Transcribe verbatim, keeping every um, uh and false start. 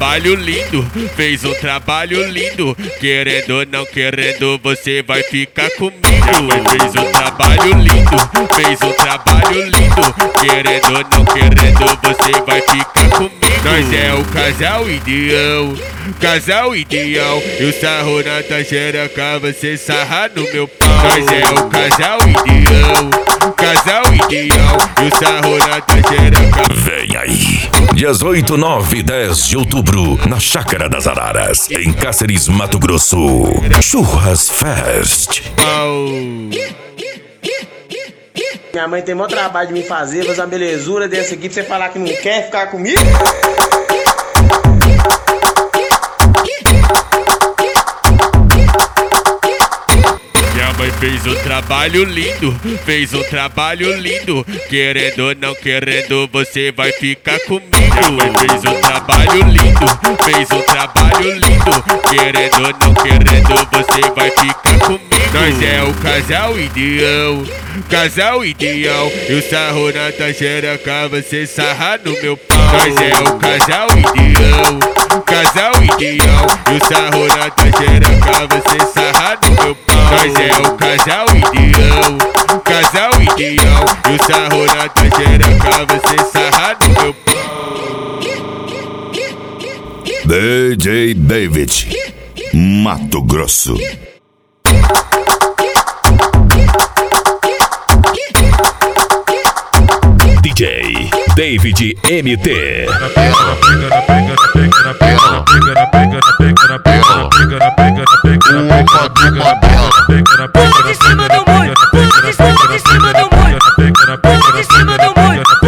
trabalho lindo, fez um trabalho lindo. Querendo ou não querendo, você vai ficar comigo. Minha mãe fez um trabalho lindo, fez um trabalho lindo. Querendo ou não querendo, você vai ficar comigo. Nós é o casal ideal, casal ideal. E o sarro na tua xereca, você sarra no meu pau. Nós é o casal ideal, casal ideal. E o sarro na tua xereca. Vem aí, dias oito, nove e dez de outubro, na Chácara das Araras, em Cáceres, Mato Grosso. Churras Fest. Minha mãe tem maior trabalho de me fazer, fazer uma belezura dessa aqui pra você falar que não quer ficar comigo? Minha mãe fez um trabalho lindo, fez um trabalho lindo. Querendo ou não querendo, você vai ficar comigo. Minha mãe fez um trabalho lindo, fez um trabalho lindo. Querendo ou não querendo, você vai ficar comigo. Nós é o casal ideal, casal ideal. E o sarro na tua xereca, você sarra no meu pau. Nós é o casal ideal, casal ideal. E o sarro na tua xereca, você sarra no meu pau. Nós é o casal ideal, casal ideal. E o sarro na tua xereca, você sarra no meu pau. D J David, Mato Grosso. D J David M T. Pula de cima do muro, pula de cima de cima do muro, pula de cima do muro.